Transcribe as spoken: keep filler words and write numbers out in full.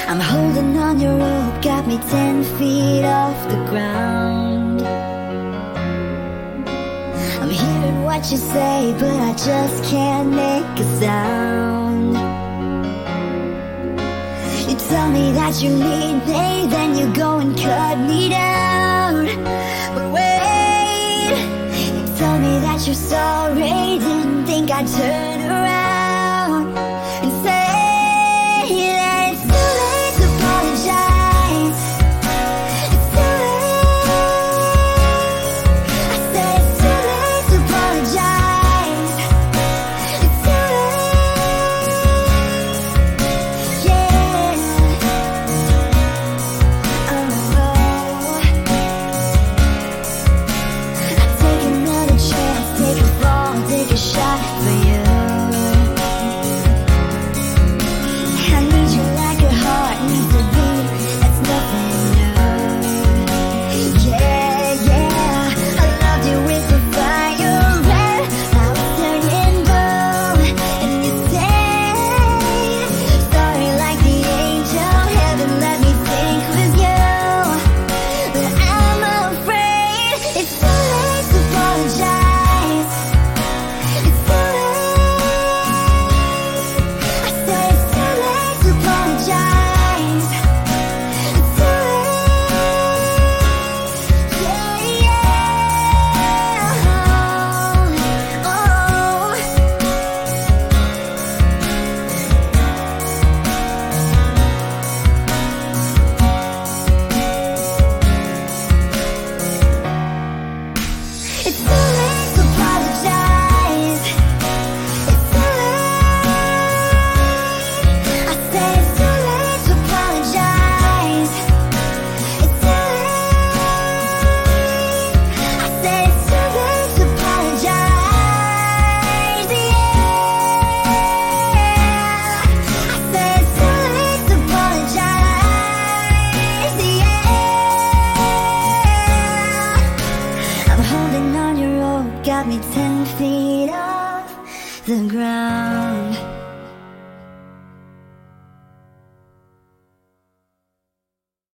I'm holding on your rope, got me ten feet off the ground. I'm hearing what you say, but I just can't make a sound. You tell me that you need me, then you go and cut me down. But wait, you tell me that you're sorry, didn't think I'd turn around and say that it's too late to apologize. It's too late. I said it's too late to apologize. It's too late. Yeah. Oh, I take another chance, take a fall, take a shot for you. Got me ten feet off the ground.